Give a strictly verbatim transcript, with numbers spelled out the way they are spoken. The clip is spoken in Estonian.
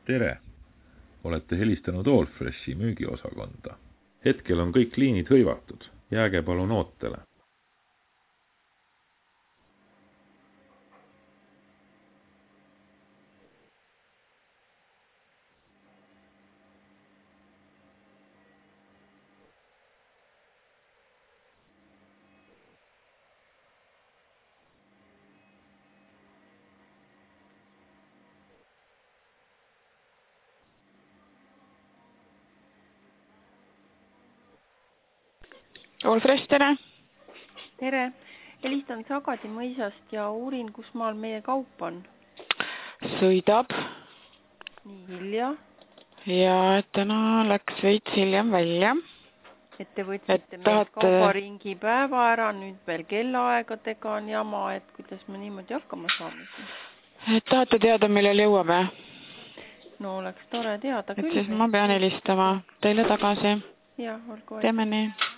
Tere! Olete helistanud Allfreshi müügiosakonda. Hetkel on kõik liinid hõivatud. Jääge palun ootele. Allfresh, tere! Tere! Helistan Sagadi mõisast ja uurin, kus maal meie kaup on. Sõidab. Nii hilja. Ja täna läks veits hiljem välja. Et te võtsite et meil tahate... kaubaringi päeva ära, nüüd veel kellaaegadega on jama, et kuidas me niimoodi hakkama saame. Et tahate teada, millel jõuab, jah? No oleks tore teada et küll. Et siis ma pean helistama teile tagasi. Jah, olgu. Teeme nii.